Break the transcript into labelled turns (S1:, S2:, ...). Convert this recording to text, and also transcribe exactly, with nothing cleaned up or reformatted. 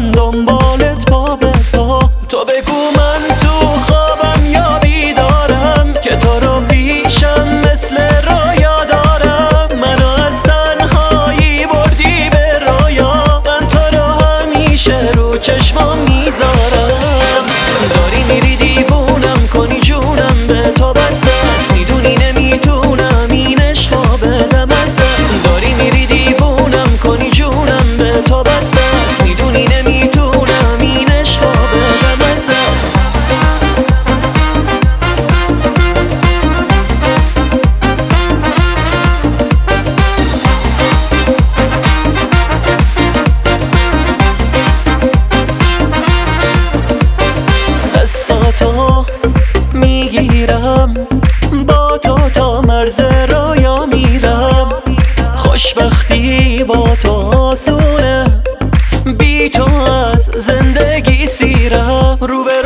S1: میرم دنبالت پا به پا. تو بگو من تو خوابم یا بیدارم که تو رو پیشم مثل رویا دارم. منو از تنهایی بردی به رویا، من تو رو همیشه رو چشمام میذارم. داری میری دیوونم کنی جونم به تو بسته است، میدونی نمیتونم این عشقا بدم از دست. داری میری دیوونم کنی جونم به تو بسته است، میدونی نمیتونم این عشقا بدم از دست. حساتو میگیرم با تو تا مرز رویا میرم. خوشبختی با تو آسونه، بی تو از زندگی سیرم. رو به